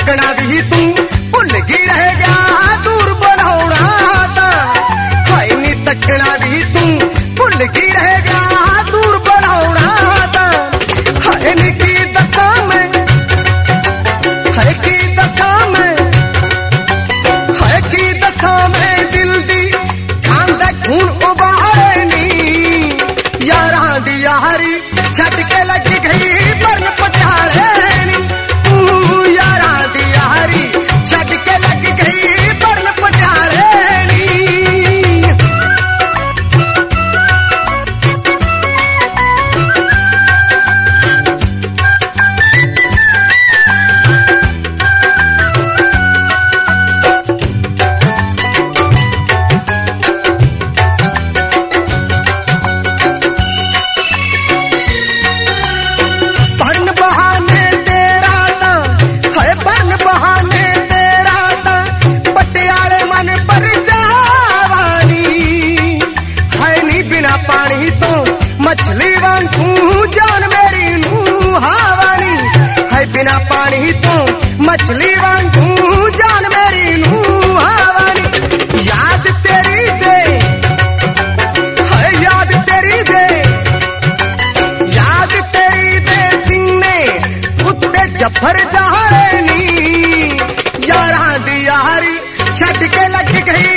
तकना भी तू भुल गई रह गया दूर बढ़ाउणा ता हाय नी तकना भी तू भुल गई रह गया दूर बढ़ाउणा ता हाय नी की दशा में हाय की दशा में हाय की दशा में दिल दी खांदा खून उबाले नी यारां दी यारी छट के लग गई परन पटियाले नी यारां दी यारी छट के लग गई परन पटियाले नी मछली वांगू जान मेरी नू हावानी है बिना पानी तो मछली वांगू जान मेरी नू हावानी याद तेरी दे है याद तेरी दे याद तेरी दे सिंह ने कुत्ते जफर जहानी यारां दी यारी छट के लग गई